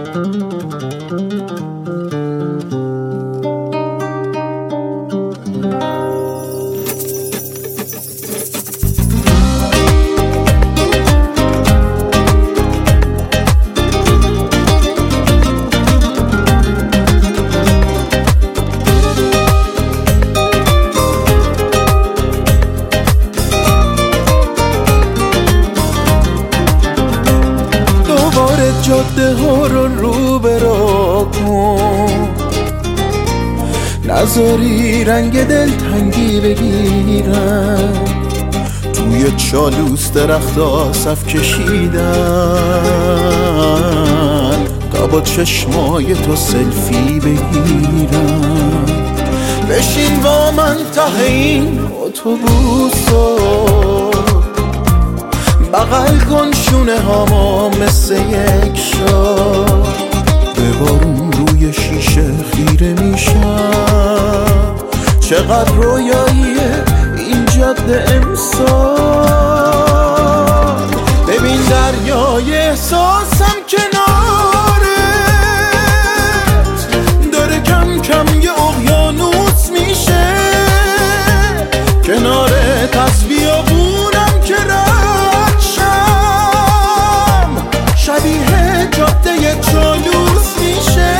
جاده ها رو به راه کن، نذاری رنگ دلتنگی بگیرن. توی چالوس درختا صف کشیدن تا با چشمای تو سلفی بگیرن. بشین با من ته این اتوبوسو، بغل کن شونه هاما مثل یک شاه. به بارون روی شیشه خیره میشم، چقدر رویاییه این جاده امسال. ببین دریای احساسم کنارت داره کم کم یه اقیانوس میشه. کنارت از بیابونم که شبیه جاده چالوس میشه.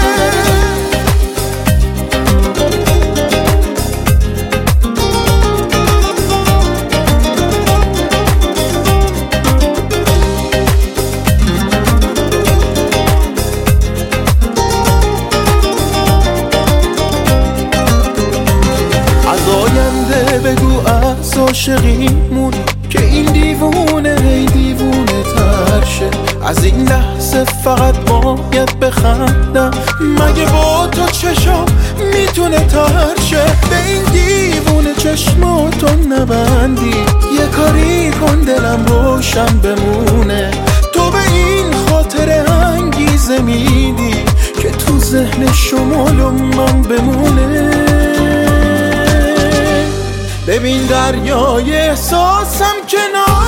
از آینده بگو از عاشقیمون که این دیوونه هی دیوونه تر شه. از این لحظه فقط باید بخندم، مگه با تو چشم میتونه تر شه. به این دیوونه چشماتو نبندی، یه کاری کن دلم روشن بمونه. تو به این خاطر انگیزه میدی که تو ذهن شمال و من بمونه. ببین دریای احساسم کنار